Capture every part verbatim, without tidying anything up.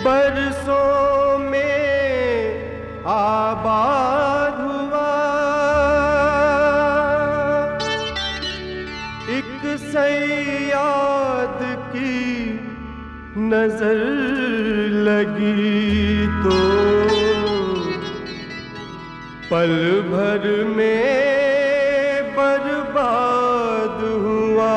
बरसों में आबाद हुआ, एक सयाद की नजर लगी तो पल भर में बर्बाद हुआ।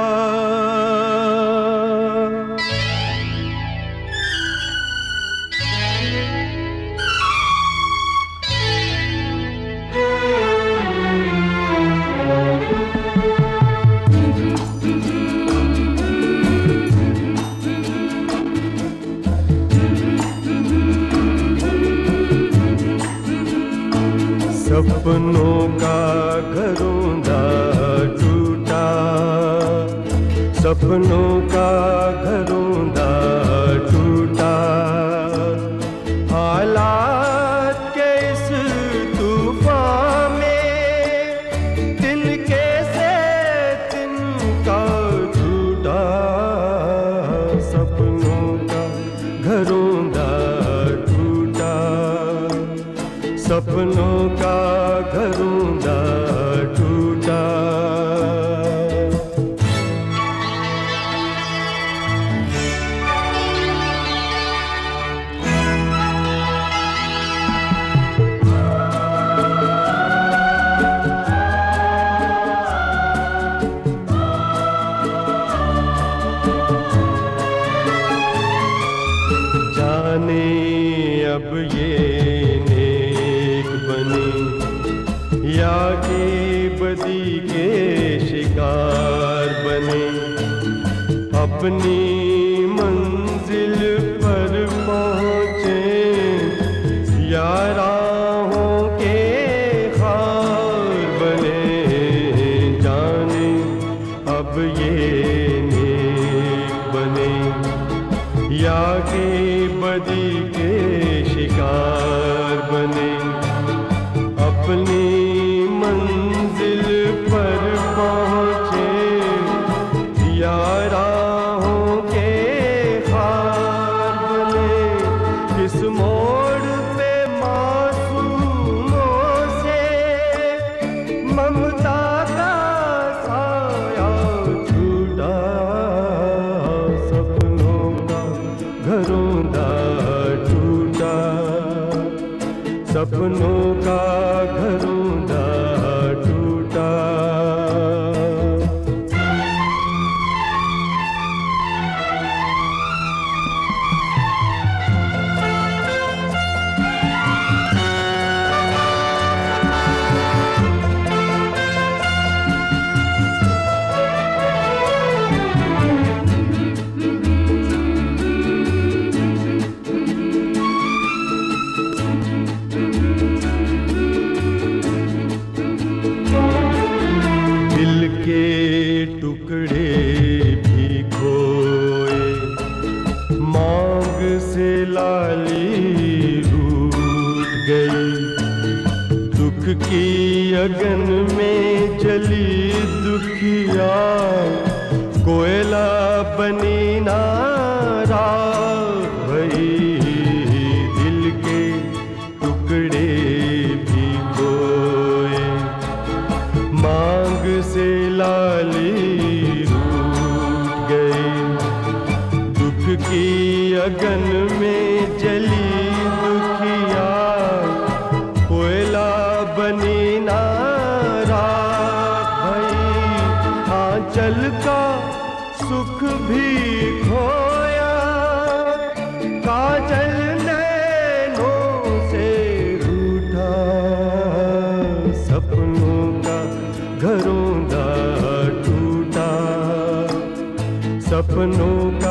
सपनों का घरौंदा टूटा, सपनों का घरौंदा टूटा, हालात के इस तूफान में तिनके से तिनका टूटा। सपनों का घरौंदा टूटा, सपनों का घरौंदा टूटा। जाने अब ये या के बदी के शिकार बने, अपनी मंजिल पर पहुँचे या राहों के खार बने। जाने अब ये नेक बने या के बदी के शिकार बने, अपनी मंजिल पर पहुँचे या राहों के खार बने। किस मोड़ पे मासूमों से ममता का साया छूटा। सपनों का घरौंदा टूटा, सपनों का घरौंदा टूटा। के टुकड़े भी खोए, मांग से लाली रूठ गई। दुख की अगन में जली दुखिया, कोयला बनी ना राख भई। दिल के टुकड़े भी खोए, मांग से लाली रूठ गई। दुख की अगन में जली दुखिया, कोयला बनी ना राख भई। आंचल का सुख भी खोया, काजल नैनों से रूठा। सपनों का घरौंदा टूटा, सपनों